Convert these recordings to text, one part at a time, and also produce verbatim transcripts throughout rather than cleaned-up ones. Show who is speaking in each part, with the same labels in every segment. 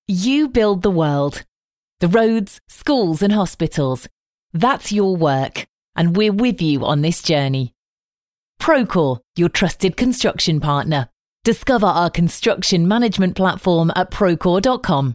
Speaker 1: You build the world. The roads, schools and hospitals. That's your work, and we're with you on this journey. Procore, your trusted construction partner. Discover our construction management platform at procore dot com.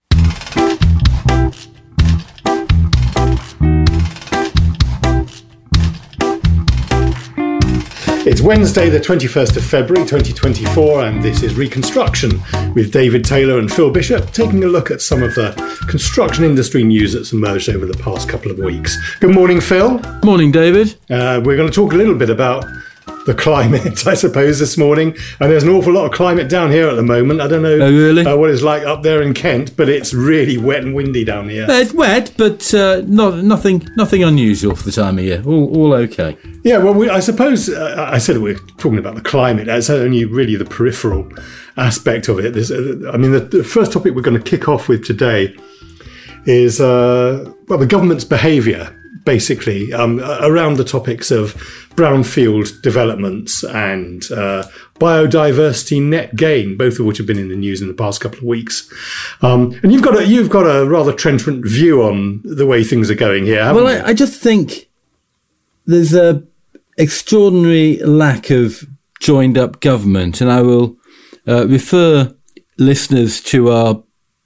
Speaker 2: It's Wednesday, the twenty-first of February, twenty twenty-four, and this is Reconstruction with David Taylor and Phil Bishop, taking a look at some of the construction industry news that's emerged over the past couple of weeks. Good morning, Phil.
Speaker 3: Morning, David.
Speaker 2: Uh, we're going to talk a little bit about the climate, I suppose, this morning. And there's an awful lot of climate down here at the moment. I don't know
Speaker 3: oh, really?
Speaker 2: uh, what it's like up there in Kent, but it's really wet and windy down here.
Speaker 3: Uh, it's wet, but uh, not nothing nothing unusual for the time of year. All, all okay.
Speaker 2: Yeah, well, we, I suppose uh, I said we're talking about the climate. That's only really the peripheral aspect of it. There's, uh, I mean, the, the first topic we're going to kick off with today is, uh, well, the government's behaviour, basically, um, around the topics of brownfield developments and uh, biodiversity net gain, both of which have been in the news in the past couple of weeks. Um, and you've got a, you've got a rather trenchant view on the way things are going here, haven't
Speaker 3: well,
Speaker 2: you?
Speaker 3: I, I just think there's a extraordinary lack of joined up government, and I will uh, refer listeners to our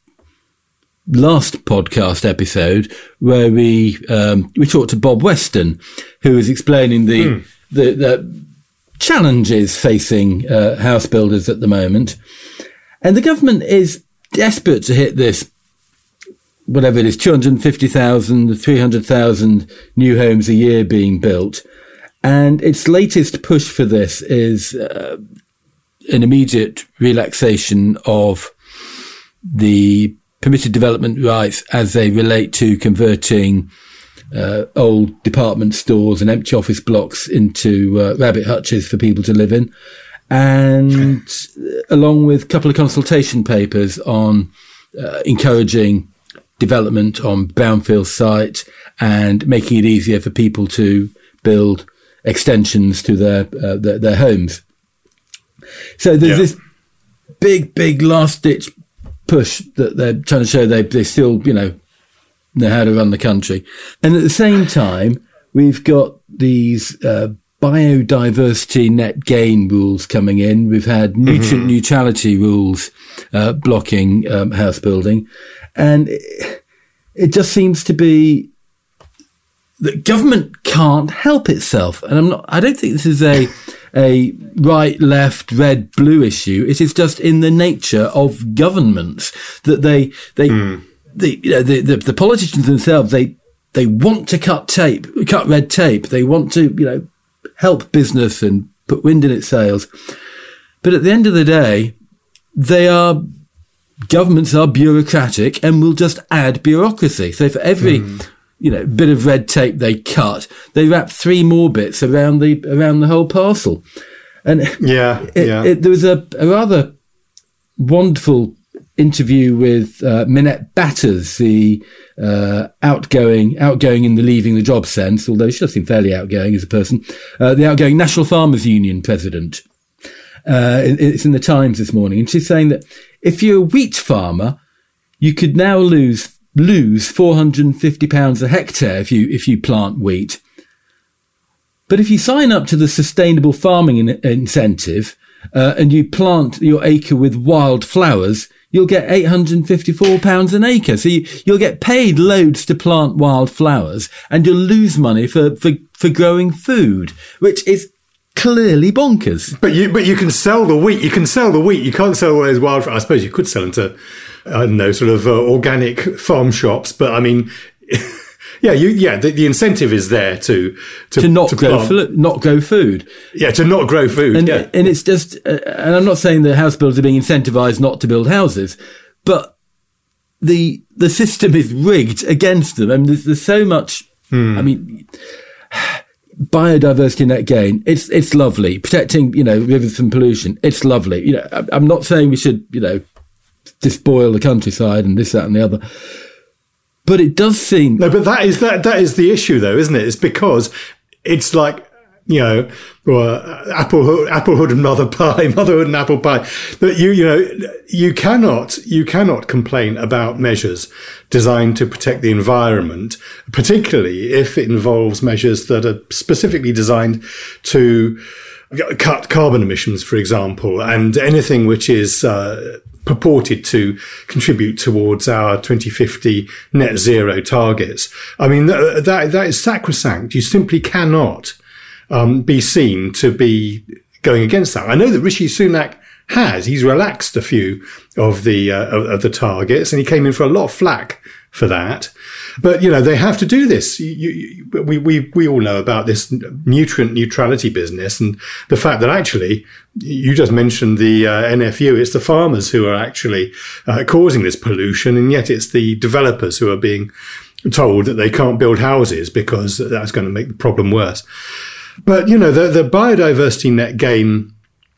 Speaker 3: last podcast episode where we um, we talked to Bob Weston, who was explaining the mm. the, the challenges facing uh, house builders at the moment, and the government is desperate to hit this, whatever it is, two hundred fifty thousand, three hundred thousand new homes a year being built, and its latest push for this is uh, an immediate relaxation of the permitted development rights as they relate to converting uh, old department stores and empty office blocks into uh, rabbit hutches for people to live in, and along with a couple of consultation papers on uh, encouraging development on brownfield sites and making it easier for people to build extensions to their uh, their, their homes. So there's yeah. this big, big last-ditch push that they're trying to show they they still, you know, know how to run the country. And at the same time, we've got these uh, biodiversity net gain rules coming in. We've had nutrient mm-hmm. neutrality rules uh, blocking um, house building. And it, it just seems to be that government can't help itself. And I'm not, I don't think this is a a right, left, red, blue issue. It is just in the nature of governments that they, they, mm. the, you know, the, the, the politicians themselves, they, they want to cut tape, cut red tape. They want to, you know, help business and put wind in its sails. But at the end of the day, they are, governments are bureaucratic and will just add bureaucracy. So for every, mm. you know, bit of red tape they cut, they wrap three more bits around the around the whole parcel. And
Speaker 2: yeah,
Speaker 3: it,
Speaker 2: yeah.
Speaker 3: It, there was a, a rather wonderful interview with uh, Minette Batters, the uh, outgoing, outgoing in the leaving the job sense, although she does seem fairly outgoing as a person, uh, the outgoing National Farmers Union president. Uh, it, it's in the Times this morning, and she's saying that if you're a wheat farmer, you could now lose lose four hundred fifty pounds a hectare if you if you plant wheat. But if you sign up to the sustainable farming in- incentive uh, and you plant your acre with wild flowers, you'll get eight hundred fifty-four pounds an acre. So you, you'll get paid loads to plant wild flowers and you'll lose money for, for, for growing food, which is clearly bonkers.
Speaker 2: But you but you can sell the wheat. You can sell the wheat. You can't sell all those wild flowers. I suppose you could sell them to, I don't know, sort of uh, organic farm shops. But I mean, yeah, you, yeah, the, the incentive is there to to,
Speaker 3: to not
Speaker 2: to
Speaker 3: grow fl- not grow food.
Speaker 2: Yeah, to not grow food.
Speaker 3: And,
Speaker 2: yeah.
Speaker 3: and it's just, uh, and I'm not saying that house builders are being incentivized not to build houses, but the the system is rigged against them. I mean, there's, there's so much. Hmm. I mean, biodiversity net gain. It's it's lovely protecting, you know, rivers from pollution. It's lovely. You know, I'm not saying we should, you know, despoil the countryside and this, that, and the other. But it does seem
Speaker 2: no. But that is that that is the issue, though, isn't it? It's because it's like you know, or applehood, applehood and mother pie, motherhood and apple pie. But you, you know, you cannot, you cannot complain about measures designed to protect the environment, particularly if it involves measures that are specifically designed to cut carbon emissions, for example, and anything which is uh, purported to contribute towards our twenty fifty net zero targets. I mean, that that, that is sacrosanct. You simply cannot um, be seen to be going against that. I know that Rishi Sunak has. He's relaxed a few of the uh, of, of the targets, and he came in for a lot of flack for that. But, you know, they have to do this. You, you, we, we, we all know about this nutrient neutrality business, and the fact that actually, you just mentioned the uh, N F U, it's the farmers who are actually uh, causing this pollution, and yet it's the developers who are being told that they can't build houses because that's going to make the problem worse. But, you know, the, the biodiversity net gain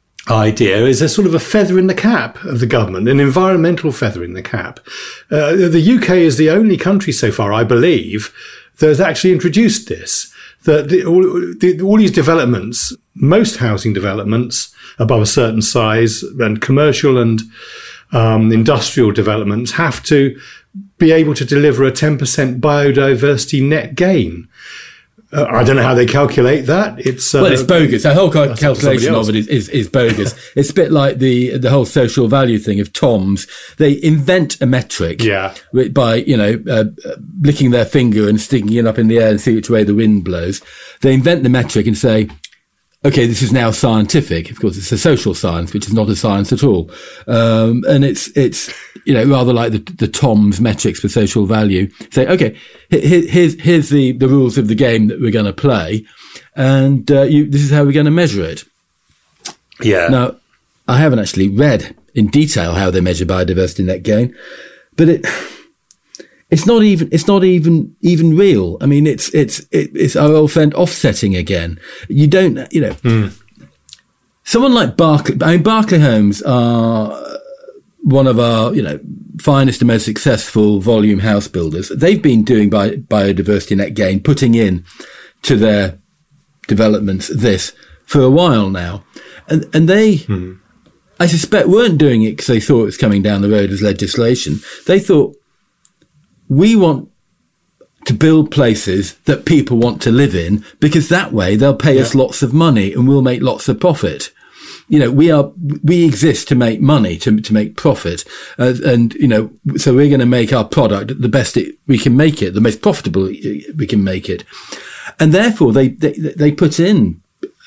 Speaker 2: idea is a sort of a feather in the cap of the government, an environmental feather in the cap. Uh, the U K is the only country so far, I believe, that has actually introduced this. That the, all, the, all these developments, most housing developments above a certain size, and commercial and um, industrial developments have to be able to deliver a ten percent biodiversity net gain. Uh, I don't know how they calculate that. It's uh,
Speaker 3: well, it's bogus. The whole calculation of it is, is, is bogus. It's a bit like the the whole social value thing of Tom's. They invent a metric,
Speaker 2: yeah,
Speaker 3: by you know uh, licking their finger and sticking it up in the air and see which way the wind blows. They invent the metric and say, okay, this is now scientific. Of course, it's a social science, which is not a science at all. Um, and it's, it's, you know, rather like the, the Tom's metrics for social value. Say, okay, here, here's, here's the, the rules of the game that we're going to play. And, uh, you, this is how we're going to measure it.
Speaker 2: Yeah.
Speaker 3: Now, I haven't actually read in detail how they measure biodiversity net gain, but it, It's not even, it's not even, even real. I mean, it's, it's, it's our old friend offsetting again. You don't, you know, mm. someone like Barclay, I mean, Barclay Homes are one of our, you know, finest and most successful volume house builders. They've been doing bi- biodiversity net gain, putting in to their developments this for a while now. And, and they, mm. I suspect, weren't doing it because they thought it was coming down the road as legislation. They thought, we want to build places that people want to live in because that way they'll pay yeah. us lots of money and we'll make lots of profit. You know, we are, we exist to make money, to, to make profit. Uh, and, you know, so we're going to make our product the best it, we can make it, the most profitable we can make it. And therefore they, they, they put in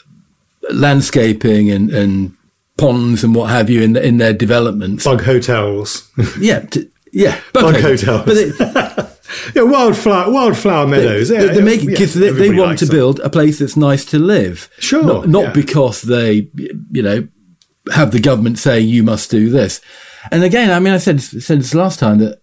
Speaker 3: landscaping and, and ponds and what have you in, in their developments.
Speaker 2: Bug hotels.
Speaker 3: yeah. To, Yeah,
Speaker 2: bug hotels. But it, yeah, wildflower, wildflower meadows.
Speaker 3: They,
Speaker 2: yeah,
Speaker 3: they make it because
Speaker 2: yeah,
Speaker 3: they, they want to
Speaker 2: them.
Speaker 3: build a place that's nice to live.
Speaker 2: Sure,
Speaker 3: not, not
Speaker 2: yeah.
Speaker 3: because they, you know, have the government saying you must do this. And again, I mean, I said said this last time that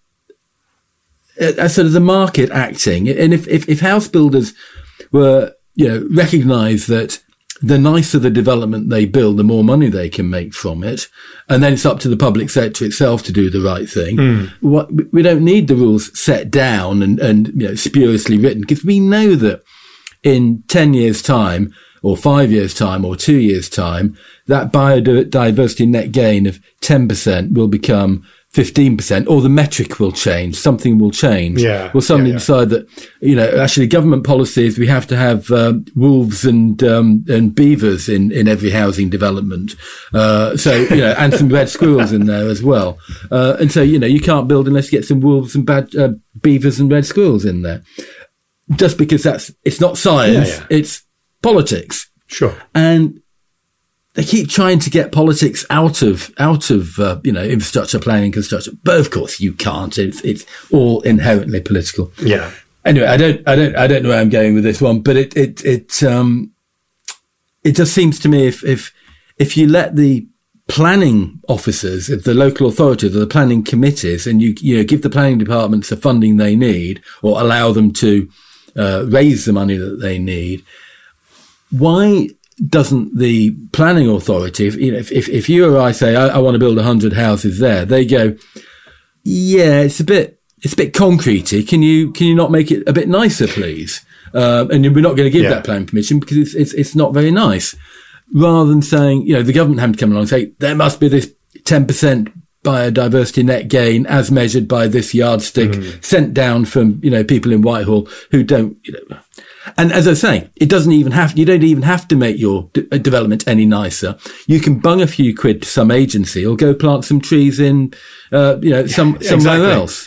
Speaker 3: uh, sort of the market acting, and if if, if house builders were, you know, recognise that the nicer the development they build, the more money they can make from it. And then it's up to the public sector itself to do the right thing. Mm. What, we don't need the rules set down and, and you know, spuriously written, because we know that in ten years' time or five years' time or two years' time, that biodiversity net gain of ten percent will become fifteen percent, or the metric will change. Something will change.
Speaker 2: Yeah,
Speaker 3: we'll suddenly
Speaker 2: yeah, yeah.
Speaker 3: decide that, you know, actually government policies, we have to have um, wolves and um, and beavers in, in every housing development. Uh, so, you know, and some red squirrels in there as well. Uh, and so, you know, you can't build unless you get some wolves and bad uh, beavers and red squirrels in there. Just because that's, it's not science, yeah, yeah. it's politics.
Speaker 2: Sure.
Speaker 3: And they keep trying to get politics out of, out of, uh, you know, infrastructure planning, construction. But of course you can't. It's, it's all inherently political.
Speaker 2: Yeah.
Speaker 3: Anyway, I don't, I don't, I don't know where I'm going with this one, but it, it, it, um, it just seems to me if, if, if you let the planning officers of the local authorities or the planning committees and you, you know, give the planning departments the funding they need or allow them to, uh, raise the money that they need, why doesn't the planning authority, if, you know, if, if, if you or I say, I, I want to build a hundred houses there, they go, yeah, it's a bit, it's a bit concretey. Can you, can you not make it a bit nicer, please? uh, and we're not going to give
Speaker 2: yeah.
Speaker 3: that planning permission because it's, it's it's not very nice. Rather than saying, you know, the government having to come along and say there must be this ten percent biodiversity net gain as measured by this yardstick mm. sent down from, you know, people in Whitehall who don't, you know. And as I say, it doesn't even have, you don't even have to make your d- development any nicer. You can bung a few quid to some agency or go plant some trees in, uh, you know, some,
Speaker 2: yeah,
Speaker 3: somewhere
Speaker 2: exactly.
Speaker 3: else.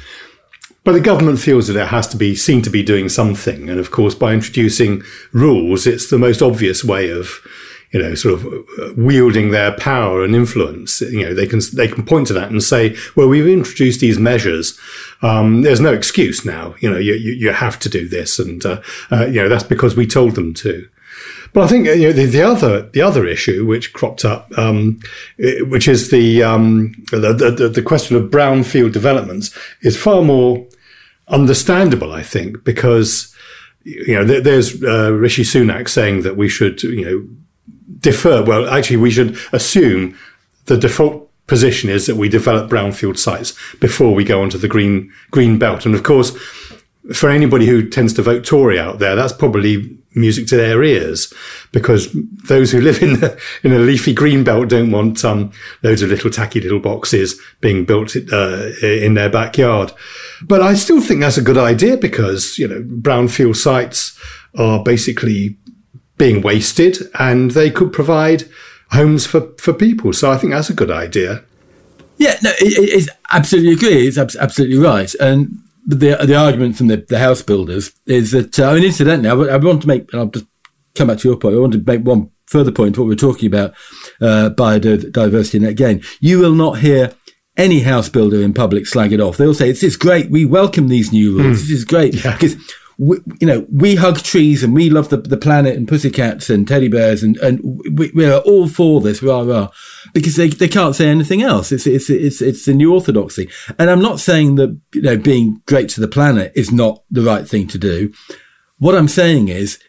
Speaker 2: But the government feels that it has to be seen to be doing something. And of course, by introducing rules, it's the most obvious way of, you know, sort of wielding their power and influence. You know, they can, they can point to that and say, well, we've introduced these measures. Um, there's no excuse now. You know, you, you, you have to do this. And, uh, uh, you know, that's because we told them to. But I think, you know, the, the other, the other issue which cropped up, um, which is the, um, the, the, the question of brownfield developments is far more understandable, I think, because, you know, there, there's, uh, Rishi Sunak saying that we should, you know, defer. Well, actually, we should assume the default position is that we develop brownfield sites before we go onto the green green belt. And of course, for anybody who tends to vote Tory out there, that's probably music to their ears, because those who live in the, in a leafy green belt don't want um, loads of little tacky little boxes being built uh, in their backyard. But I still think that's a good idea because, you know, brownfield sites are basically being wasted and they could provide homes for, for people. So I think that's a good idea.
Speaker 3: Yeah, no, it, it's absolutely agree. It's ab- absolutely right. And the the argument from the, the house builders is that, uh, I mean, incidentally, I, w- I want to make, and I'll just come back to your point, I want to make one further point, what we're talking about, uh, biodiversity net gain. You will not hear any house builder in public slag it off. They'll say, it's, it's great, we welcome these new rules, mm. this is great, yeah. because we, you know, we hug trees and we love the, the planet and pussycats and teddy bears and, and we, we are all for this, rah, rah, because they, they can't say anything else. It's, it's, it's, it's the new orthodoxy. And I'm not saying that, you know, being great to the planet is not the right thing to do. What I'm saying is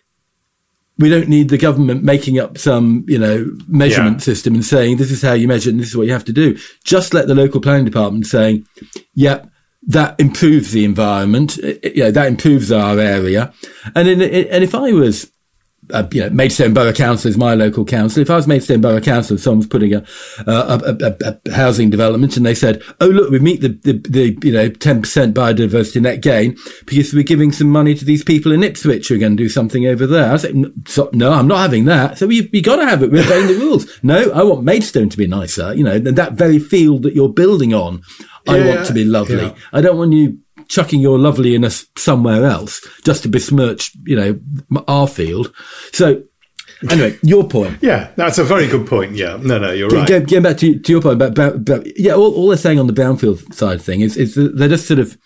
Speaker 3: we don't need the government making up some, you know, measurement yeah. system and saying this is how you measure it and this is what you have to do. Just let the local planning department saying, yep, that improves the environment, you know, that improves our area. And in, and if I was, uh, you know, Maidstone Borough Council is my local council. If I was Maidstone Borough Council and someone was putting a, a, a, a housing development and they said, oh, look, we meet the, the, the, you know, ten percent biodiversity net gain because we're giving some money to these people in Ipswich who are going to do something over there. I say, no, I'm not having that. So you, you got to have it. We're obeying the rules. No, I want Maidstone to be nicer. You know, that very field that you're building on, I yeah, want to be lovely. Yeah. I don't want you chucking your loveliness somewhere else just to besmirch, you know, our field. So, anyway, your point.
Speaker 2: Yeah, that's a very good point. Yeah, no, no, you're right.
Speaker 3: Getting, getting back to, to your point about, about yeah, all, all they're saying on the brownfield side thing is, is they're just sort of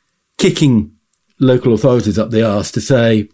Speaker 3: kicking local authorities up the arse to say,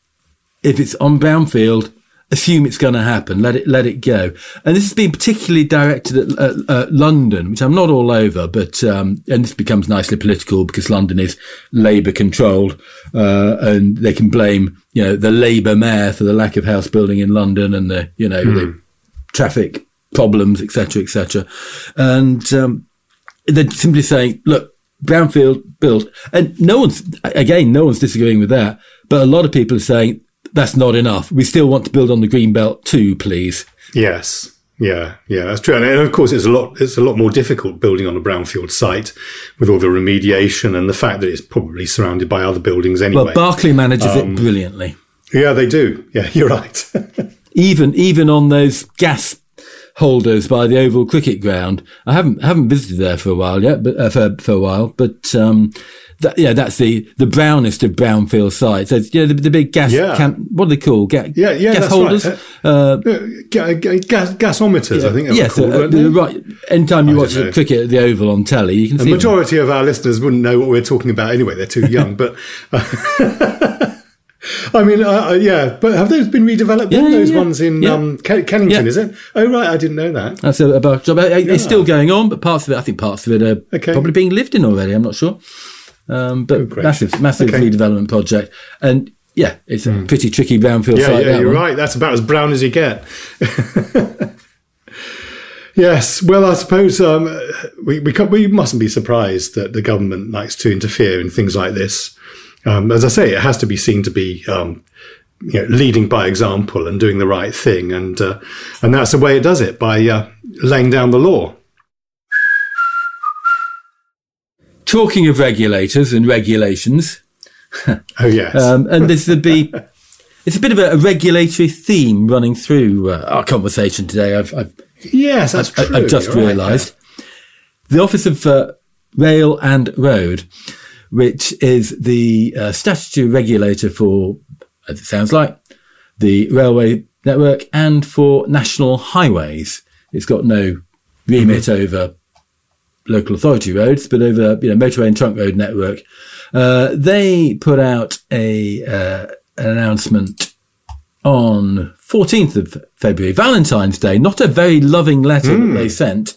Speaker 3: if it's on brownfield, assume it's going to happen. Let it, let it go. And this has been particularly directed at uh, uh, London, which I'm not all over, but, um, and this becomes nicely political because London is Labour controlled, uh, and they can blame, you know, the Labour mayor for the lack of house building in London and the, you know, mm. the traffic problems, et cetera, et cetera. And, um, they're simply saying, look, brownfield build. And no one's, again, no one's disagreeing with that, but a lot of people are saying, that's not enough. We still want to build on the green belt too, please.
Speaker 2: Yes. Yeah. Yeah, that's true. And of course, it's a lot, it's a lot more difficult building on a brownfield site with all the remediation and the fact that it's probably surrounded by other buildings anyway.
Speaker 3: Well, Berkeley manages
Speaker 2: um,
Speaker 3: it brilliantly.
Speaker 2: Yeah, they do. Yeah, you're right.
Speaker 3: even, even on those gas holders by the Oval Cricket Ground. I haven't, haven't visited there for a while yet, but, uh, for, for a while, but, um, That, yeah, that's the, the brownest of brownfield sites. So it's, you know, the, the big gas,
Speaker 2: yeah.
Speaker 3: can, what are they called? Ga-
Speaker 2: yeah, yeah,
Speaker 3: gas
Speaker 2: that's
Speaker 3: holders?
Speaker 2: Right.
Speaker 3: Uh,
Speaker 2: uh, gas, gas, gasometers,
Speaker 3: yeah,
Speaker 2: I think they're
Speaker 3: yes,
Speaker 2: called.
Speaker 3: uh,
Speaker 2: They?
Speaker 3: Right. Anytime you I watch cricket at the Oval on telly, you can
Speaker 2: the
Speaker 3: see
Speaker 2: The majority
Speaker 3: them.
Speaker 2: of our listeners wouldn't know what we're talking about anyway. They're too young, but, uh, I mean, uh, yeah, but have those been redeveloped?
Speaker 3: Yeah, yeah,
Speaker 2: those
Speaker 3: yeah.
Speaker 2: ones in
Speaker 3: yeah.
Speaker 2: um, Ken- Kennington,
Speaker 3: yeah.
Speaker 2: is it? Oh, right, I didn't know that.
Speaker 3: That's a, a job. It's
Speaker 2: yeah.
Speaker 3: still going on, but parts of it, I think parts of it are
Speaker 2: okay.
Speaker 3: probably being lived in already. I'm not sure. Um, but
Speaker 2: oh,
Speaker 3: massive, massive
Speaker 2: okay.
Speaker 3: redevelopment project. And yeah, it's a mm. pretty tricky brownfield
Speaker 2: yeah,
Speaker 3: site.
Speaker 2: Yeah, you're
Speaker 3: one.
Speaker 2: right. That's about as brown as you get. Yes. Well, I suppose um, we, we, we mustn't be surprised that the government likes to interfere in things like this. um, as I say, it has to be seen to be um, you know, leading by example and doing the right thing, and uh, and that's the way it does it, by uh, laying down the law.
Speaker 3: Talking of regulators and regulations,
Speaker 2: oh yes,
Speaker 3: um, and this would be. It's a bit of a, a regulatory theme running through uh, our conversation today. I've, I've
Speaker 2: yes, that's
Speaker 3: I,
Speaker 2: true.
Speaker 3: I've just
Speaker 2: You're
Speaker 3: realised.
Speaker 2: right, yeah.
Speaker 3: The Office of uh, Rail and Road, which is the uh, statutory regulator for, as it sounds like, the railway network and for national highways. It's got no remit mm-hmm. over local authority roads, but over, you know, motorway and trunk road network. Uh, they put out a uh, an announcement on fourteenth of February, Valentine's Day. Not a very loving letter mm. that they sent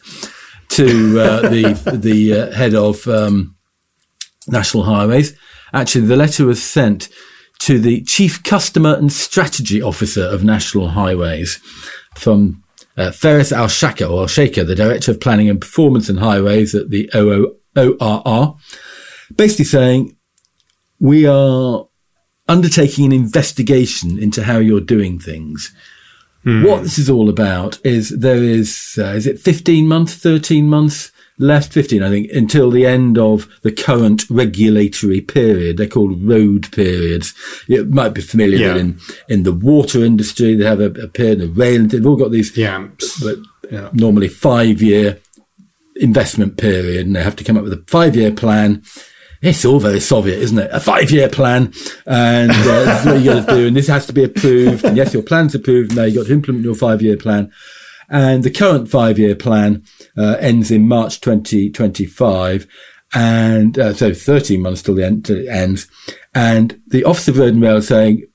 Speaker 3: to uh, the the uh, head of um, National Highways. Actually, the letter was sent to the Chief Customer and Strategy Officer of National Highways from uh, Ferris Al-Shaka, or Al-Shaker, the Director of Planning and Performance and Highways at the O R R, basically saying, we are undertaking an investigation into how you're doing things. Hmm. What this is all about is there is, uh, is it fifteen months, thirteen months left? fifteen, I think, until the end of the current regulatory period. They're called road periods. You might be familiar yeah. that in, in the water industry, they have a, a period, the rail, they've all got these,
Speaker 2: yeah.
Speaker 3: but yeah. normally five-year investment period, and they have to come up with a five-year plan. It's all very Soviet, isn't it? A five-year plan, and uh, that's what you got to do, and this has to be approved. And yes, your plan's approved. Now you got to implement your five-year plan, and the current five-year plan uh, ends in March twenty twenty-five, and uh, so thirteen months till the end till it ends. And the Office of Road and Rail is saying,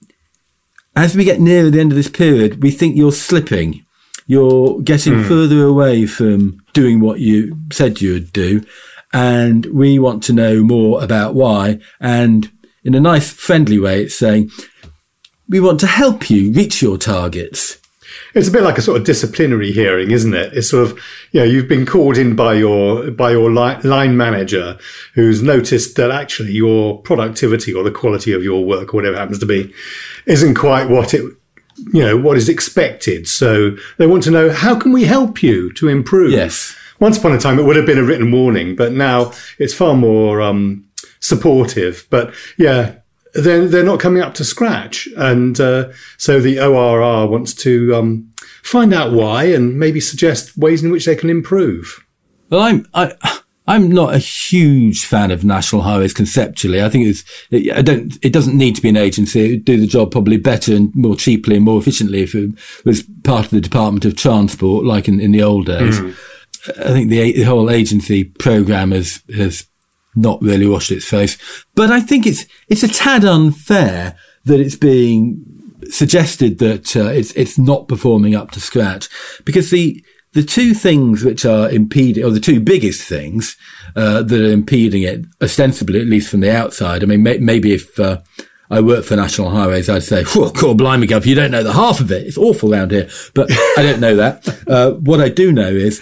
Speaker 3: as we get nearer the end of this period, we think you're slipping. You're getting mm. further away from doing what you said you would do. And we want to know more about why. And in a nice, friendly way, it's saying, we want to help you reach your targets.
Speaker 2: It's a bit like a sort of disciplinary hearing, isn't it? It's sort of, you know, you've been called in by your, by your line, line manager who's noticed that actually your productivity or the quality of your work or whatever it happens to be isn't quite what it, you know, what is expected. So they want to know, how can we help you to improve?
Speaker 3: Yes.
Speaker 2: Once upon a time, it would have been a written warning, but now it's far more um, supportive. But yeah, they're, they're not coming up to scratch. And uh, so the O R R wants to um, find out why and maybe suggest ways in which they can improve.
Speaker 3: Well, I'm I, I'm not a huge fan of National Highways conceptually. I think it's it, I don't it doesn't need to be an agency. It would do the job probably better and more cheaply and more efficiently if it was part of the Department of Transport, like in, in the old days. Mm. I think the, the whole agency program has, has not really washed its face, but I think it's, it's a tad unfair that it's being suggested that uh, it's, it's not performing up to scratch, because the, the two things which are impeding, or the two biggest things, uh, that are impeding it, ostensibly, at least from the outside. I mean, may, maybe if, uh, I work for National Highways, I'd say, whoa, cool, blimey, Gov, you don't know the half of it. It's awful around here, but I don't know that. Uh, what I do know is,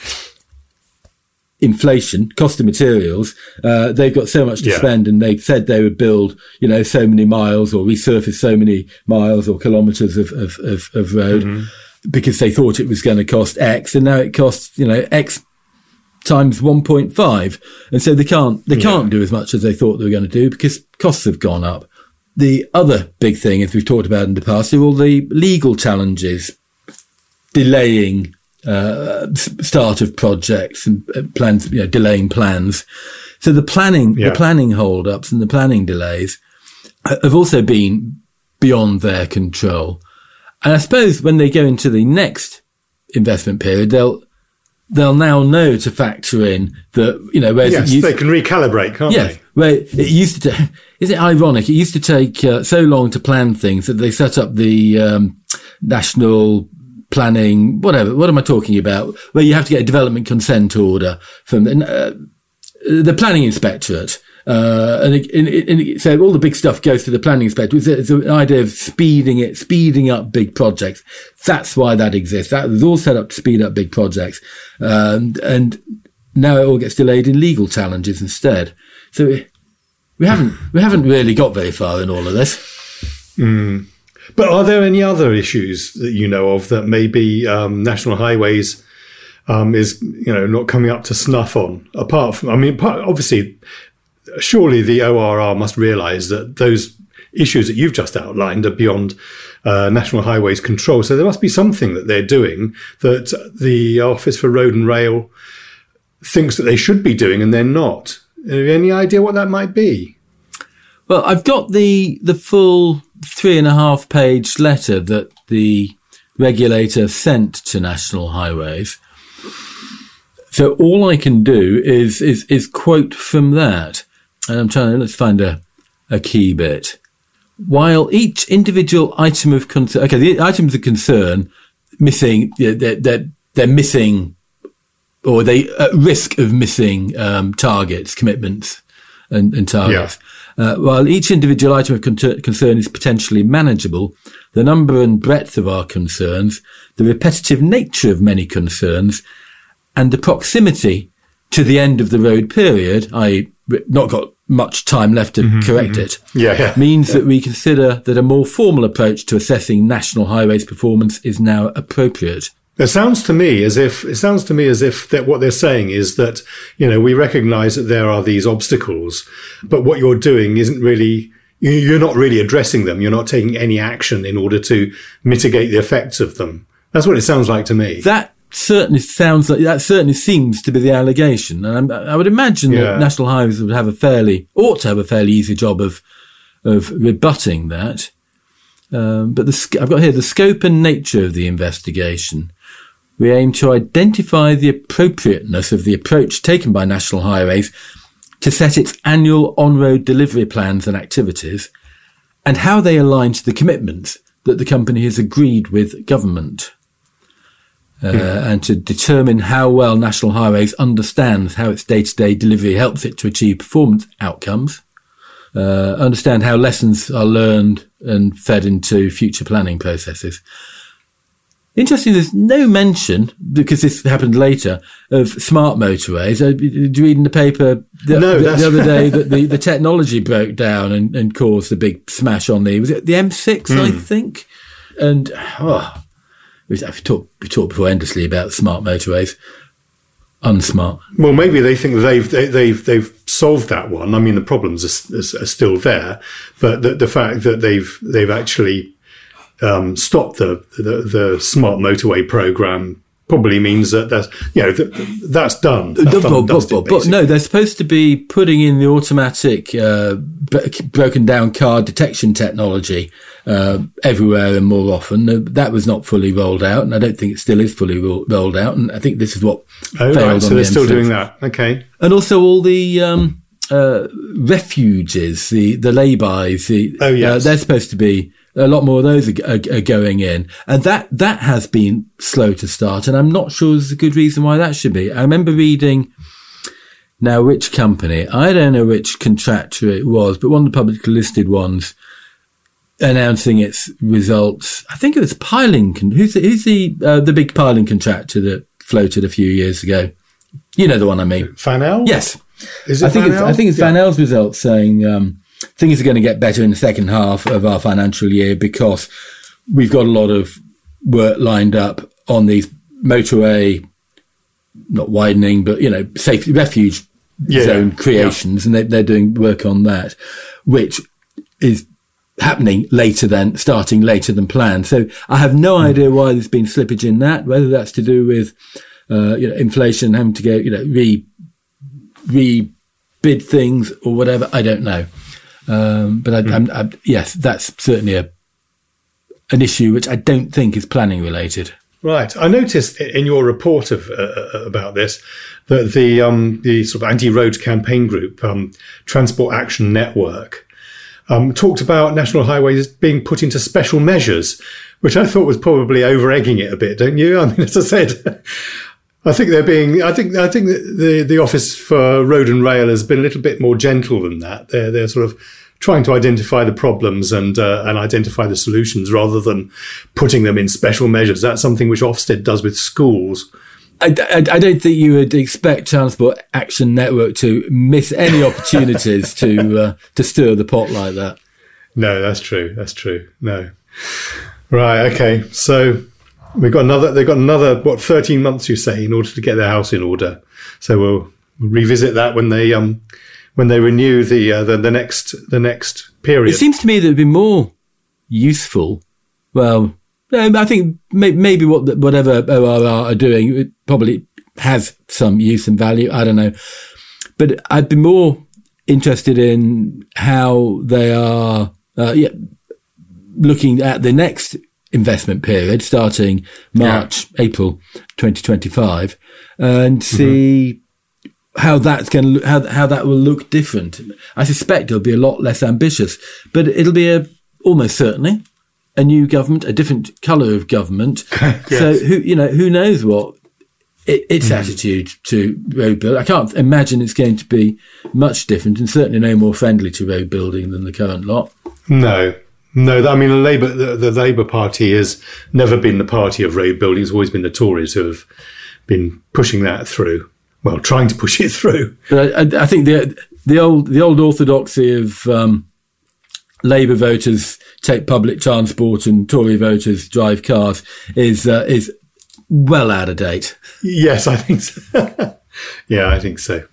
Speaker 3: inflation, cost of materials, uh, they've got so much to yeah. spend, and they've said they would build, you know, so many miles or resurface so many miles or kilometres of, of, of, of road mm-hmm. because they thought it was going to cost X, and now it costs, you know, X times one point five. And so they can't, they yeah. can't do as much as they thought they were going to do because costs have gone up. The other big thing, as we've talked about in the past, are all the legal challenges delaying Uh, start of projects and uh, plans, you know, delaying plans. So the planning, yeah. the planning hold-ups and the planning delays have also been beyond their control. And I suppose when they go into the next investment period, they'll they'll now know to factor in that, you know, whereas
Speaker 2: yes,
Speaker 3: it used,
Speaker 2: they can recalibrate, can't
Speaker 3: yeah,
Speaker 2: they?
Speaker 3: Where it used to, ta- is it ironic? It used to take uh, so long to plan things that they set up the um, national planning, whatever, what am I talking about? Where you have to get a development consent order from the, uh, the planning inspectorate. Uh, and, it, and, it, and it, so all the big stuff goes to the planning inspector. It's, it's an idea of speeding it, speeding up big projects. That's why that exists. That was all set up to speed up big projects. Um, and now it all gets delayed in legal challenges instead. So we haven't we haven't really got very far in all of this.
Speaker 2: Mm. But are there any other issues that you know of that maybe um, National Highways um, is, you know, not coming up to snuff on? Apart from, I mean, obviously, surely the O R R must realise that those issues that you've just outlined are beyond uh, National Highways control. So there must be something that they're doing that the Office for Road and Rail thinks that they should be doing and they're not. Have you any idea what that might be?
Speaker 3: Well, I've got the the full three and a half page letter that the regulator sent to National Highways. So all I can do is is, is quote from that. And I'm trying to, let's find a, a key bit. While each individual item of concern, okay, the items of concern missing, they're, they're, they're missing, or they at risk of missing um, targets, commitments and, and targets. Yeah. Uh, while each individual item of con- concern is potentially manageable, the number and breadth of our concerns, the repetitive nature of many concerns, and the proximity to the end of the road period, that is not got much time left to mm-hmm, correct mm-hmm. it,
Speaker 2: yeah, yeah.
Speaker 3: means that we consider that a more formal approach to assessing National Highways performance is now appropriate.
Speaker 2: It sounds to me as if it sounds to me as if that what they're saying is that, you know, we recognise that there are these obstacles, but what you're doing isn't really, you're not really addressing them. You're not taking any action in order to mitigate the effects of them. That's what it sounds like to me.
Speaker 3: That certainly sounds like, that certainly seems to be the allegation. And I would imagine yeah. that National Highways would have a fairly, ought to have a fairly easy job of, of rebutting that. Um, but the, I've got here the scope and nature of the investigation. We aim to identify the appropriateness of the approach taken by National Highways to set its annual on-road delivery plans and activities, and how they align to the commitments that the company has agreed with government. Uh, mm. And to determine how well National Highways understands how its day-to-day delivery helps it to achieve performance outcomes, uh, understand how lessons are learned and fed into future planning processes. Interesting, there's no mention, because this happened later, of smart motorways. Uh, did you read in the paper the,
Speaker 2: no,
Speaker 3: the, the other day that the, the technology broke down and, and caused a big smash on the, was it the M six, mm. I think? And, oh, we've talked, we talked before endlessly about smart motorways. Unsmart.
Speaker 2: Well, maybe they think they've they, they've they've solved that one. I mean, the problems are, are, are still there, but the, the fact that they've they've actually um, stopped the, the the smart motorway program probably means that that's you know that, that's done. That's
Speaker 3: but,
Speaker 2: done,
Speaker 3: but,
Speaker 2: dusted,
Speaker 3: but, but no, they're supposed to be putting in the automatic uh, b- broken down car detection technology uh, everywhere and more often. That was not fully rolled out, and I don't think it still is fully ro- rolled out. And I think this is what
Speaker 2: oh,
Speaker 3: failed
Speaker 2: right.
Speaker 3: on
Speaker 2: So
Speaker 3: the
Speaker 2: they're still
Speaker 3: M six.
Speaker 2: doing that. Okay,
Speaker 3: and also all the um, uh, refuges, the the laybys. The,
Speaker 2: oh yes,
Speaker 3: uh, they're supposed to be. A lot more of those are, are, are going in. And that, that has been slow to start. And I'm not sure there's a good reason why that should be. I remember reading, now which company, I don't know which contractor it was, but one of the publicly listed ones announcing its results. I think it was Piling. Who's the, who's the, uh, the big piling contractor that floated a few years ago? You know the one I mean.
Speaker 2: Fanel?
Speaker 3: Yes.
Speaker 2: Is it
Speaker 3: I think
Speaker 2: Fanel?
Speaker 3: it's, I think it's
Speaker 2: yeah.
Speaker 3: Fanel's results saying, um, things are going to get better in the second half of our financial year because we've got a lot of work lined up on these motorway, not widening, but, you know, safety refuge
Speaker 2: yeah,
Speaker 3: zone creations. Yeah. And they, they're doing work on that, which is happening later than, starting later than planned. So I have no mm. idea why there's been slippage in that, whether that's to do with, uh, you know, inflation, having to go, you know, re, re bid things or whatever. I don't know. Um, but I, mm. I'm, I'm, yes, that's certainly a an issue which I don't think is planning related.
Speaker 2: Right. I noticed in your report of uh, about this that the um, the sort of anti-roads campaign group, um, Transport Action Network, um, talked about National Highways being put into special measures, which I thought was probably over-egging it a bit, don't you? I mean, as I said, I think they're being. I think. I think that the the Office for Road and Rail has been a little bit more gentle than that. They're they're sort of trying to identify the problems and uh, and identify the solutions rather than putting them in special measures. That's something which Ofsted does with schools.
Speaker 3: I, I, I don't think you would expect Transport Action Network to miss any opportunities to uh, to stir the pot like that.
Speaker 2: No, that's true. That's true. No. Right. Okay. So we've got another. They've got another what thirteen months, you say, in order to get their house in order. So we'll, we'll revisit that when they um when they renew the uh, the, the next the next period.
Speaker 3: It seems to me that it'd be more useful. Well, I think maybe what the, whatever O R R are doing, it probably has some use and value. I don't know, but I'd be more interested in how they are. Uh, yeah, looking at the next investment period starting March, yeah. April twenty twenty-five, and see mm-hmm. how that's going to look, how how that will look different. I suspect it'll be a lot less ambitious, but it'll be a almost certainly a new government, a different colour of government. Yes. So who you know who knows what it, its mm. attitude to road building. I can't imagine it's going to be much different, and certainly no more friendly to road building than the current lot.
Speaker 2: No, no. I mean, the Labour, the, the Labour Party has never been the party of road building. It's always been the Tories who have been pushing that through. Well, trying to push it through.
Speaker 3: But I, I think the the old the old orthodoxy of um, Labour voters take public transport and Tory voters drive cars is uh, is well out of date.
Speaker 2: Yes, I think so. Yeah, I think so.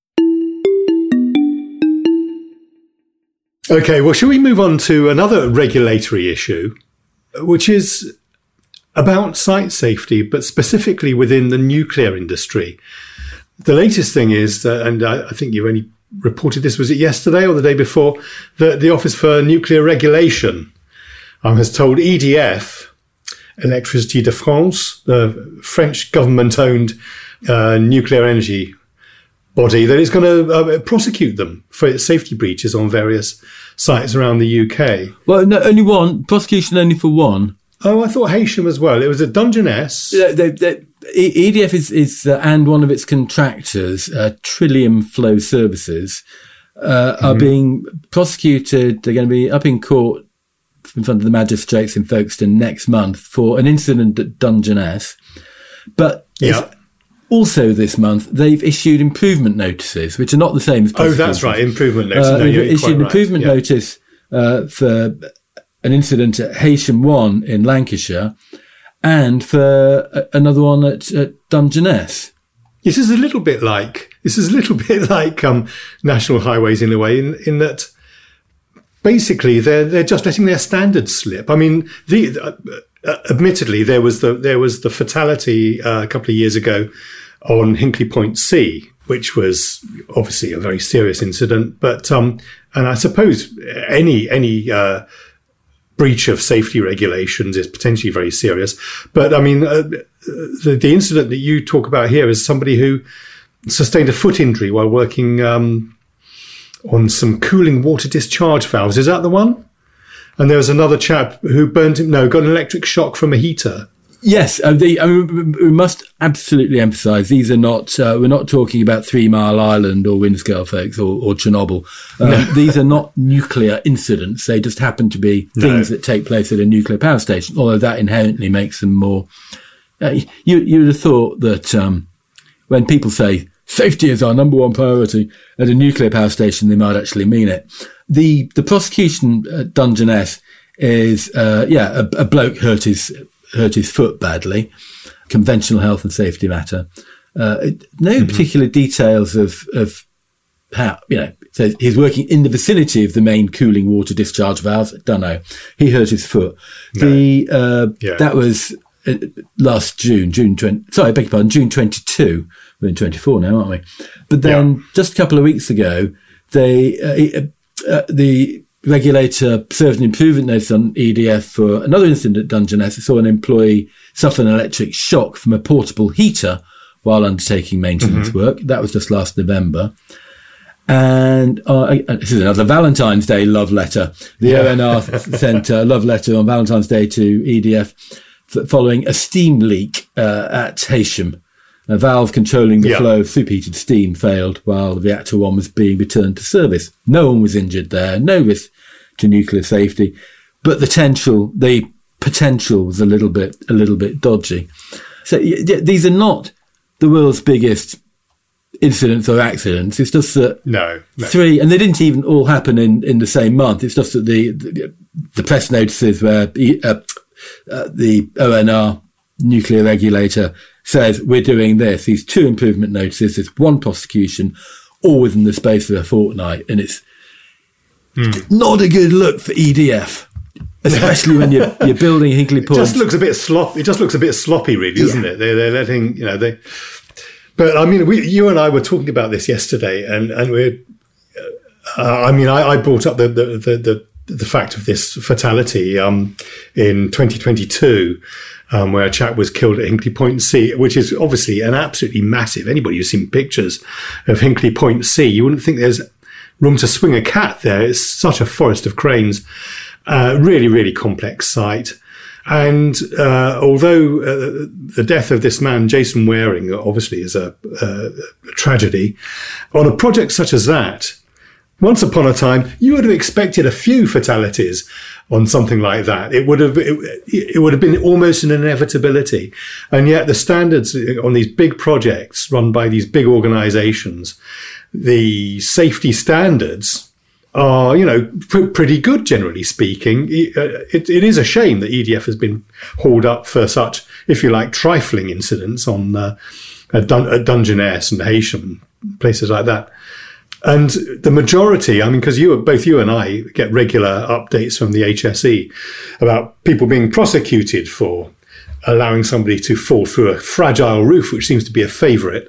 Speaker 2: Okay, well, shall we move on to another regulatory issue, which is about site safety, but specifically within the nuclear industry. The latest thing is, uh, and I, I think you only reported this, was it yesterday or the day before, that the Office for Nuclear Regulation um, has told E D F, Électricité de France, the French government-owned uh, nuclear energy body, that it's going to uh, prosecute them for its safety breaches on various sites around the U K.
Speaker 3: Well, no, only one. Prosecution only for one.
Speaker 2: Oh, I thought Heysham as well. It was at Dungeness.
Speaker 3: Yeah, they, they, E D F is, is uh, and one of its contractors, uh, Trillium Flow Services, uh, mm-hmm. are being prosecuted. They're going to be up in court in front of the magistrates in Folkestone next month for an incident at Dungeness. But
Speaker 2: yeah.
Speaker 3: also this month, they've issued improvement notices, which are not the same as prosecution.
Speaker 2: Oh, that's right, improvement notice.
Speaker 3: Uh,
Speaker 2: no,
Speaker 3: they've
Speaker 2: you're
Speaker 3: issued an
Speaker 2: right.
Speaker 3: improvement
Speaker 2: yeah.
Speaker 3: notice uh, for an incident at Heysham one in Lancashire and for a, another one at, at Dungeness.
Speaker 2: This is a little bit like this is a little bit like um, national highways in a way, in, in that basically they're they're just letting their standards slip. I mean, the uh, admittedly there was the there was the fatality uh, a couple of years ago on Hinkley Point C, which was obviously a very serious incident. But um, and I suppose any any uh, breach of safety regulations is potentially very serious. But I mean, uh, the, the incident that you talk about here is somebody who sustained a foot injury while working um, on some cooling water discharge valves. Is that the one? And there was another chap who burned him. No, got an electric shock from a heater.
Speaker 3: Yes, uh, the, I mean, we must absolutely emphasise these are not. Uh, we're not talking about Three Mile Island or Windscale, folks, or, or Chernobyl. Um, no. These are not nuclear incidents. They just happen to be things no. that take place at a nuclear power station. Although that inherently makes them more. Uh, you you would have thought that um, when people say safety is our number one priority at a nuclear power station, they might actually mean it. The the prosecution at Dungeness is uh, yeah a, a bloke hurt his. hurt his foot badly, conventional health and safety matter. Uh, no mm-hmm. particular details of, of how, you know, so he's working in the vicinity of the main cooling water discharge valves. Don't know. He hurt his foot. No. The, uh, yeah. That was uh, last June, June twenty, sorry, I beg your pardon, June twenty-two. We're in twenty-four now, aren't we? But then yeah. just a couple of weeks ago, they, uh, uh, the, regulator served an improvement notice on E D F for another incident at Dungeness. It saw an employee suffer an electric shock from a portable heater while undertaking maintenance mm-hmm. work. That was just last November. And uh, this is another Valentine's Day love letter. The yeah. O N R sent a love letter on Valentine's Day to E D F f- following a steam leak uh, at Heysham. A valve controlling the yeah. flow of superheated steam failed while reactor one was being returned to service. No one was injured there, no risk to nuclear safety, but the potential, the potential was a little bit, a little bit dodgy. So yeah, these are not the world's biggest incidents or accidents. It's just that
Speaker 2: no, no.
Speaker 3: three, and they didn't even all happen in, in the same month. It's just that the the, the press notices where uh, uh, the O N R nuclear regulator says we're doing this. These two improvement notices, there's one prosecution, all within the space of a fortnight, and it's mm. not a good look for E D F. Especially when you're you're building Hinkley Point.
Speaker 2: It just looks a bit slop. It just looks a bit sloppy, really, doesn't yeah. it? They're, they're letting you know they. But I mean, we, you and I were talking about this yesterday, and and we're. Uh, I mean, I, I brought up the the, the the the fact of this fatality um, in twenty twenty-two, um, where a chap was killed at Hinkley Point C, which is obviously an absolutely massive. Anybody who's seen pictures of Hinkley Point C, you wouldn't think there's room to swing a cat there. It's such a forest of cranes. Uh, really, really complex site. And uh, although uh, the death of this man, Jason Waring, obviously is a, a, a tragedy, on a project such as that, once upon a time, you would have expected a few fatalities on something like that. It would have it, it would have been almost an inevitability. And yet the standards on these big projects run by these big organizations, the safety standards are, you know, pr- pretty good, generally speaking. It, it is a shame that E D F has been hauled up for such, if you like, trifling incidents on uh, at, Dun- at Dungeness and Heysham, places like that. And the majority, I mean, because you, both you and I get regular updates from the H S E about people being prosecuted for allowing somebody to fall through a fragile roof, which seems to be a favourite,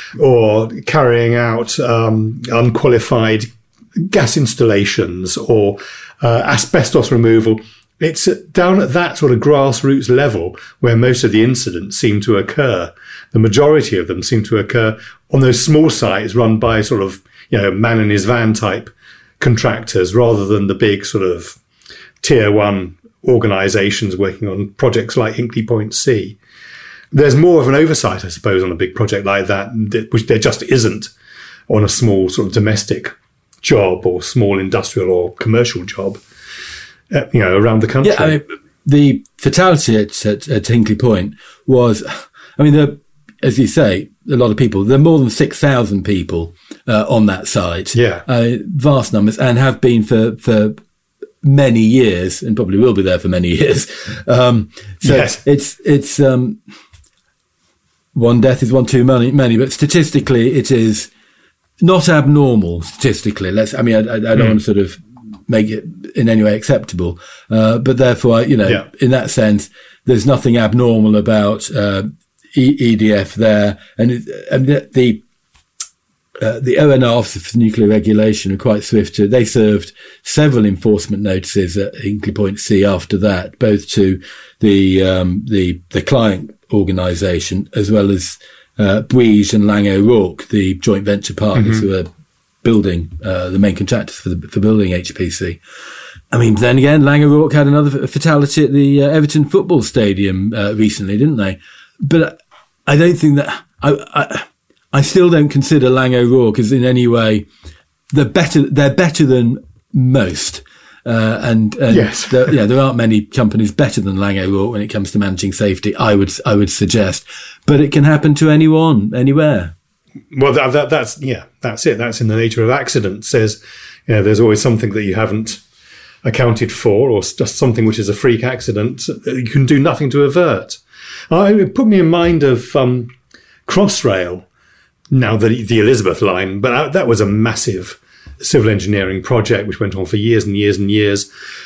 Speaker 2: or carrying out um, unqualified gas installations or uh, asbestos removal. It's down at that sort of grassroots level where most of the incidents seem to occur. The majority of them seem to occur on those small sites run by sort of, you know, man in his van type contractors rather than the big sort of tier one organisations working on projects like Hinkley Point C. There's more of an oversight, I suppose, on a big project like that, which there just isn't on a small sort of domestic job or small industrial or commercial job, uh, you know, around the country.
Speaker 3: Yeah, I mean, the fatality at, at, at Hinkley Point was, I mean, there, as you say, a lot of people, there are more than six thousand people uh, on that site.
Speaker 2: Yeah.
Speaker 3: Uh, vast numbers, and have been for, for many years, and probably will be there for many years. Um, so
Speaker 2: yes.
Speaker 3: it's, it's, um, one death is one too many, many, but statistically it is not abnormal statistically. Let's. I mean, I, I don't mm. want to sort of make it in any way acceptable, uh, but therefore, you know, yeah. in that sense, there's nothing abnormal about uh, e- E D F there, and, it, and the uh, the O N R Office for Nuclear Regulation are quite swift. To, they served several enforcement notices at Hinkley Point C after that, both to the um, the the client organisation as well as Uh, Bouygues and Laing O'Rourke, the joint venture partners mm-hmm. who are building, uh, the main contractors for the, for building H P C. I mean, then again, Laing O'Rourke had another fatality at the uh, Everton football stadium uh, recently, didn't they? But I don't think that, I, I, I still don't consider Laing O'Rourke as in any way, they're better, they're better than most. Uh, and, and
Speaker 2: yes.
Speaker 3: there, yeah, there aren't many companies better than Laing O'Rourke when it comes to managing safety, I would, I would suggest. But it can happen to anyone, anywhere.
Speaker 2: Well, that, that, that's, yeah, that's it. That's in the nature of accidents. There's, you know, there's always something that you haven't accounted for, or just something which is a freak accident that you can do nothing to avert. Uh, it put me in mind of um, Crossrail, now the, the Elizabeth line, but that was a massive civil engineering project which went on for years and years and years,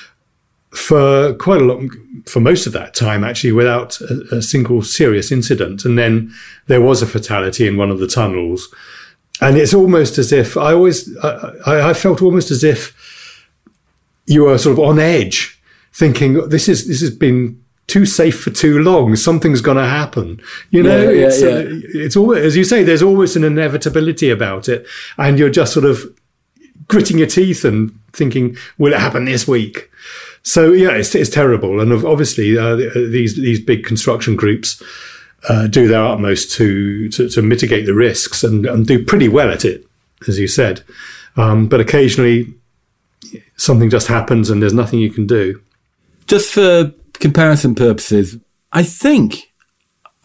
Speaker 2: for quite a long, for most of that time actually, without a, a single serious incident. And then there was a fatality in one of the tunnels, and it's almost as if I always I, I felt almost as if you were sort of on edge, thinking this is this has been too safe for too long. Something's going to happen. You know,
Speaker 3: yeah, yeah,
Speaker 2: it's
Speaker 3: yeah.
Speaker 2: Uh, it's always, as you say, there's always an inevitability about it, and you're just sort of gritting your teeth and thinking, will it happen this week? So yeah, it's, it's terrible. And obviously uh, these, these big construction groups uh, do their utmost to, to, to mitigate the risks and, and do pretty well at it, as you said. Um, but occasionally something just happens and there's nothing you can do.
Speaker 3: Just for comparison purposes, I think,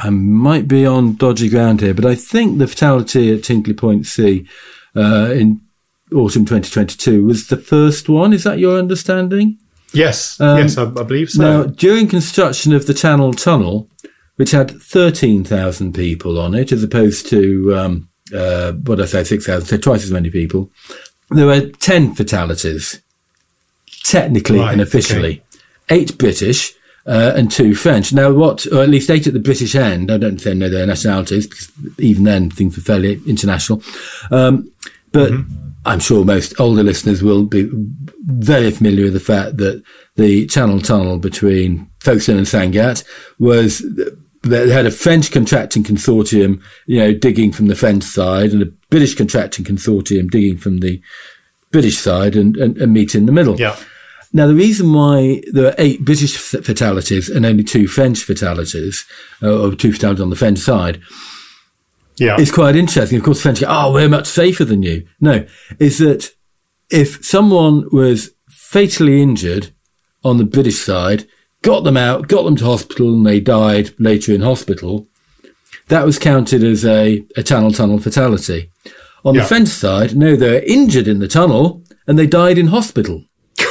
Speaker 3: I might be on dodgy ground here, but I think the fatality at Tinkley Point C uh, in autumn twenty twenty-two was the first one. Is that your understanding?
Speaker 2: Yes,
Speaker 3: um,
Speaker 2: yes, I, I believe so.
Speaker 3: Now, during construction of the Channel Tunnel, which had thirteen thousand people on it, as opposed to, um, uh, what did I say, six thousand, so twice as many people, there were ten fatalities, technically
Speaker 2: right,
Speaker 3: and officially.
Speaker 2: Okay.
Speaker 3: Eight British uh, and two French. Now, what, or at least eight at the British end, I don't know their nationalities, because even then things were fairly international. Um, but mm-hmm. I'm sure most older listeners will be very familiar with the fact that the Channel Tunnel between Folkestone and Sangatte was, they had a French contracting consortium, you know, digging from the French side, and a British contracting consortium digging from the British side, and, and, and meet in the middle.
Speaker 2: Yeah.
Speaker 3: Now, the reason why there are eight British fatalities and only two French fatalities, uh, or two fatalities on the French side,
Speaker 2: yeah,
Speaker 3: is quite interesting. Of course, the French go, oh, we're much safer than you. No, is that if someone was fatally injured on the British side, got them out, got them to hospital, and they died later in hospital, that was counted as a, a Channel Tunnel fatality. On yeah. the French side, no, they were injured in the tunnel and they died in hospital.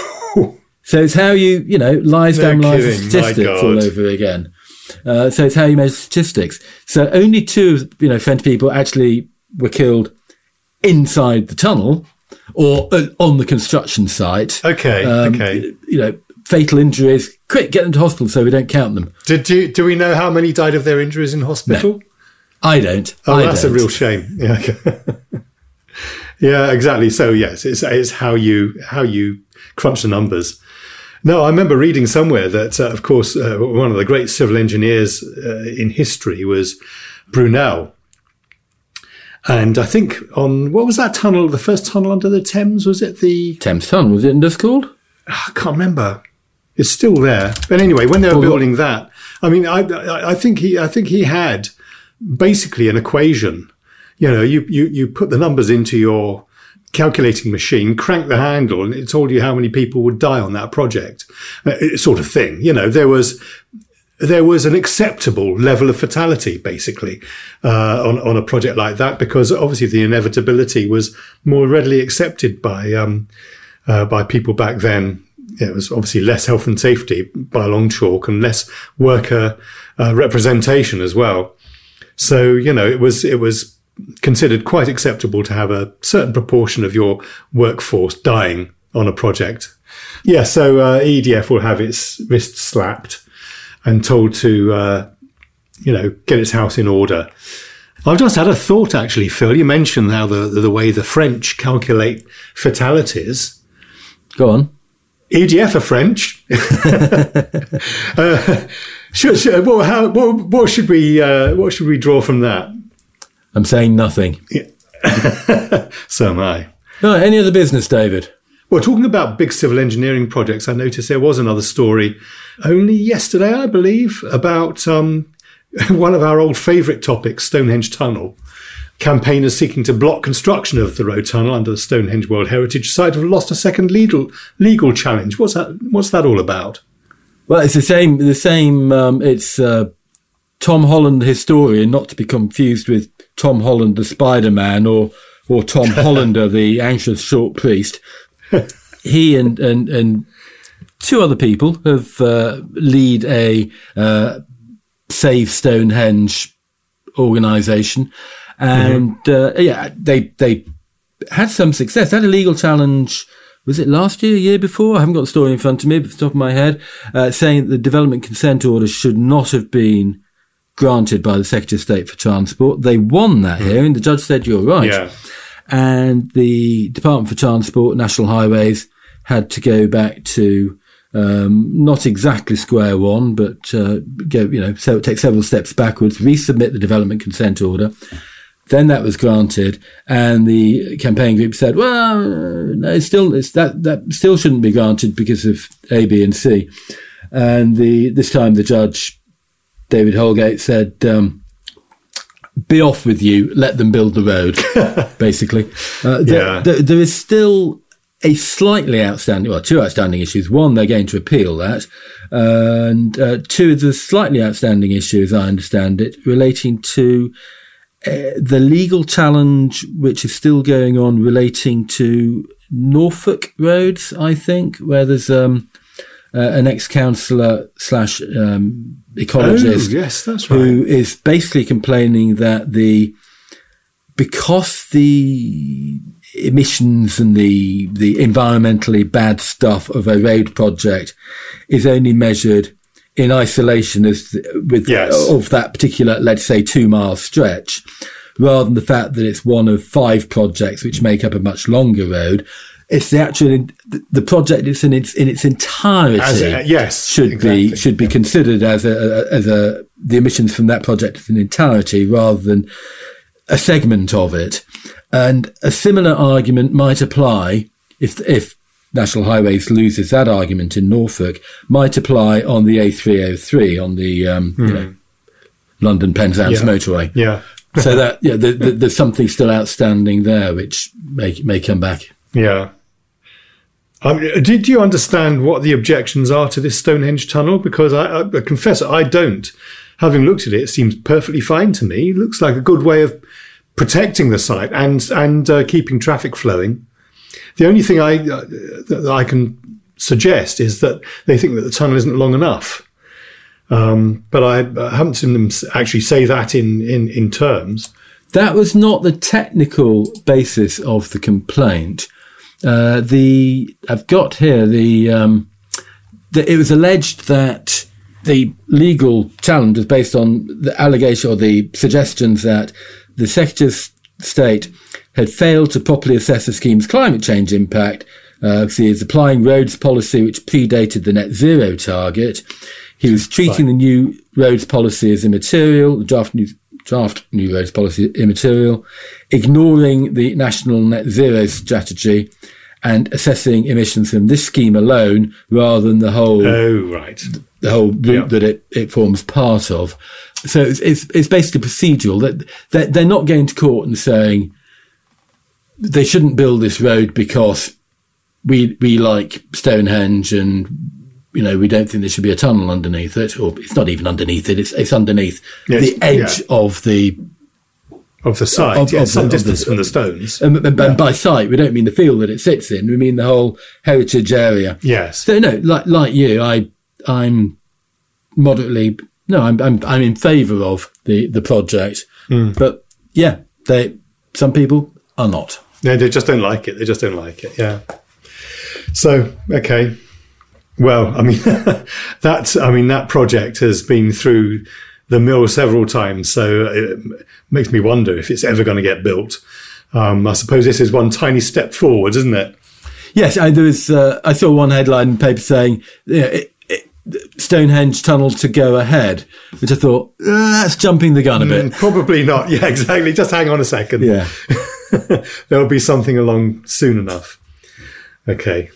Speaker 3: So it's how you, you know, lies down lies of statistics all over again. Uh, so it's how you measure statistics. So only two, you know, French people actually were killed inside the tunnel or uh, on the construction site.
Speaker 2: Okay,
Speaker 3: um,
Speaker 2: okay.
Speaker 3: You know, fatal injuries. Quick, get them to hospital so we don't count them.
Speaker 2: Did you, do we know how many died of their injuries in hospital?
Speaker 3: No, I don't.
Speaker 2: Oh,
Speaker 3: I
Speaker 2: that's
Speaker 3: don't.
Speaker 2: a real shame. Yeah, okay. Yeah, exactly. So yes, it's, it's how you how you crunch the numbers. No, I remember reading somewhere that, uh, of course, uh, one of the great civil engineers uh, in history was Brunel. And I think on, what was that tunnel, the first tunnel under the Thames? Was it the...
Speaker 3: Thames Tunnel, was it just called?
Speaker 2: I can't remember. It's still there. But anyway, when they were well, building that, I mean, I, I, I think he I think he had basically an equation. You know, you, you, you put the numbers into your calculating machine, crank the handle, and it told you how many people would die on that project, uh, sort of thing. You know, there was there was an acceptable level of fatality, basically, uh, on on a project like that, because obviously the inevitability was more readily accepted by um, uh, by people back then. It was obviously less health and safety by a long chalk, and less worker uh, representation as well. So you know, it was it was. considered quite acceptable to have a certain proportion of your workforce dying on a project. Yeah, so uh, E D F will have its wrist slapped and told to, uh, you know, get its house in order. I've just had a thought, actually, Phil. You mentioned how the the way the French calculate fatalities.
Speaker 3: Go on.
Speaker 2: E D F are French. uh, should, should, what, how, what, what should we uh, what should we draw from that?
Speaker 3: I'm saying nothing.
Speaker 2: Yeah. So am I.
Speaker 3: No, any other business, David?
Speaker 2: Well, talking about big civil engineering projects, I noticed there was another story only yesterday, I believe, about um, one of our old favourite topics, Stonehenge Tunnel. Campaigners seeking to block construction of the road tunnel under the Stonehenge World Heritage Site have lost a second legal legal challenge. What's that? What's that all about?
Speaker 3: Well, it's the same. The same. Um, it's uh, Tom Holland, the historian, not to be confused with Tom Holland, the Spider-Man, or or Tom Hollander, the anxious short priest. He and and and two other people have uh, lead a uh, Save Stonehenge organisation, and mm-hmm. uh, yeah, they they had some success. They had a legal challenge. Was it last year, year before? I haven't got the story in front of me, but off the top of my head, uh, saying that the development consent order should not have been granted by the Secretary of State for Transport. They won that hearing. The judge said, you're right.
Speaker 2: Yeah. And
Speaker 3: the Department for Transport, National Highways, had to go back to um, not exactly square one, but uh, go, you know, so take several steps backwards, resubmit the development consent order. Then that was granted, and the campaign group said, well, no, it's still, it's that, that still shouldn't be granted because of A, B, and C. And the, this time the judge, David Holgate, said, um, be off with you, let them build the road, basically. Uh, there,
Speaker 2: yeah.
Speaker 3: there, there is still a slightly outstanding, well, two outstanding issues. One, they're going to appeal that. Uh, and uh, two, there's a slightly outstanding issue, as I understand it, relating to uh, the legal challenge which is still going on relating to Norfolk roads, I think, where there's um, uh, an ex-councillor slash um, ecologist
Speaker 2: oh, yes, that's right.
Speaker 3: who is basically complaining that the because the emissions and the the environmentally bad stuff of a road project is only measured in isolation as the, with
Speaker 2: yes.
Speaker 3: of that particular, let's say, two mile stretch, rather than the fact that it's one of five projects which make up a much longer road. It's the actual the project is in its in its entirety.
Speaker 2: As a, yes,
Speaker 3: should
Speaker 2: exactly.
Speaker 3: be should be
Speaker 2: yeah.
Speaker 3: considered as a as a the emissions from that project as an entirety rather than a segment of it. And a similar argument might apply if if National Highways loses that argument in Norfolk, might apply on the A three oh three, on the um, mm. you know, London Penzance
Speaker 2: yeah.
Speaker 3: motorway.
Speaker 2: Yeah.
Speaker 3: So that yeah, the, the, there's something still outstanding there which may may come back.
Speaker 2: Yeah. Um, did you understand what the objections are to this Stonehenge tunnel? Because I, I confess I don't. Having looked at it, it seems perfectly fine to me. It looks like a good way of protecting the site and and uh, keeping traffic flowing. The only thing I uh, that I can suggest is that they think that the tunnel isn't long enough. Um, but I, I haven't seen them actually say that in, in, in terms.
Speaker 3: That was not the technical basis of the complaint. Uh, the I've got here the, um, the it was alleged that the legal challenge was based on the allegation or the suggestions that the Secretary of State had failed to properly assess the scheme's climate change impact. Uh, he is applying roads policy which predated the net zero target. He was treating right. the new roads policy as immaterial, the draft new, draft new roads policy immaterial, ignoring the national net zero strategy and assessing emissions from this scheme alone rather than the whole,
Speaker 2: oh, right.
Speaker 3: the whole route yeah. that it, it forms part of. So it's, it's, it's basically procedural that they're, they're not going to court and saying they shouldn't build this road because we, we like Stonehenge and, you know, we don't think there should be a tunnel underneath it, or it's not even underneath it. It's, it's underneath yes, the edge yeah. of the,
Speaker 2: of the site,
Speaker 3: of,
Speaker 2: yeah,
Speaker 3: of
Speaker 2: some
Speaker 3: the,
Speaker 2: distance
Speaker 3: the,
Speaker 2: from the stones.
Speaker 3: And, and
Speaker 2: yeah.
Speaker 3: by site, we don't mean the field that it sits in. We mean the whole heritage area.
Speaker 2: Yes.
Speaker 3: So no, like, like you, I, I'm moderately, no, I'm, I'm, I'm in favour of the, the project,
Speaker 2: mm.
Speaker 3: but yeah, they, some people are not.
Speaker 2: No, they just don't like it. They just don't like it. Yeah. So, okay. Well, I mean, that, I mean, that project has been through the mill several times. So it makes me wonder if it's ever going to get built. Um, I suppose this is one tiny step forward, isn't it?
Speaker 3: Yes. I, there was, uh, I saw one headline in the paper saying, you know, it, Stonehenge tunnel to go ahead, which I thought, uh, that's jumping the gun a bit.
Speaker 2: Mm, probably not. Yeah, exactly. Just hang on a second.
Speaker 3: Yeah.
Speaker 2: There'll be something along soon enough. Okay.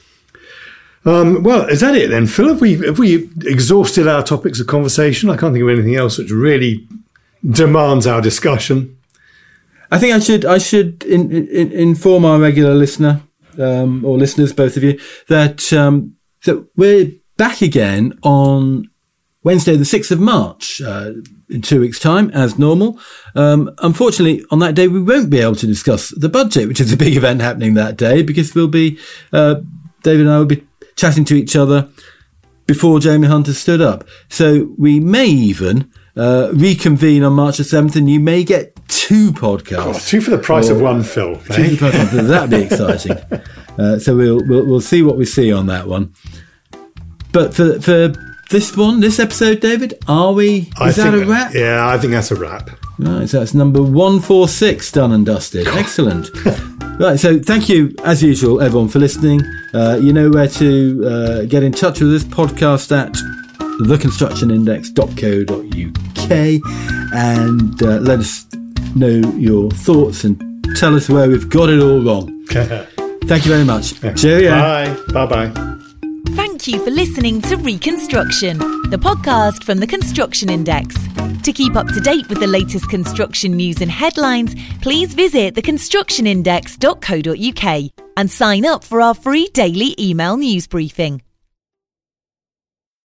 Speaker 2: Um, well, is that it then, Phil? Have we, have we exhausted our topics of conversation? I can't think of anything else which really demands our discussion.
Speaker 3: I think I should I should in, in, inform our regular listener, um, or listeners, both of you, that um, that we're back again on Wednesday, the sixth of March, uh, in two weeks' time, as normal. Um, unfortunately, on that day, we won't be able to discuss the budget, which is a big event happening that day, because we'll be, uh, David and I will be chatting to each other before Jamie Hunter stood up. So we may even uh, reconvene on March the seventh, and you may get two podcasts.
Speaker 2: Oh, two for the price or, of one, Phil.
Speaker 3: Two eh? for the price of one. That'd be exciting. uh, so we'll, we'll we'll see what we see on that one. But for for this one, this episode, David, are we? Is
Speaker 2: I
Speaker 3: that
Speaker 2: think,
Speaker 3: a wrap?
Speaker 2: Yeah, I think that's a wrap.
Speaker 3: Right, so that's number one forty-six done and dusted. Excellent. Right, so thank you, as usual, everyone, for listening. Uh, you know where to uh, get in touch with this podcast at the construction index dot co dot uk and uh, let us know your thoughts and tell us where we've got it all wrong. Thank you very much. Cheerio.
Speaker 2: Bye. Bye-bye.
Speaker 1: Thank you for listening to Reconstruction, the podcast from the Construction Index. To keep up to date with the latest construction news and headlines, please visit the construction index dot co dot uk. and sign up for our free daily email news briefing.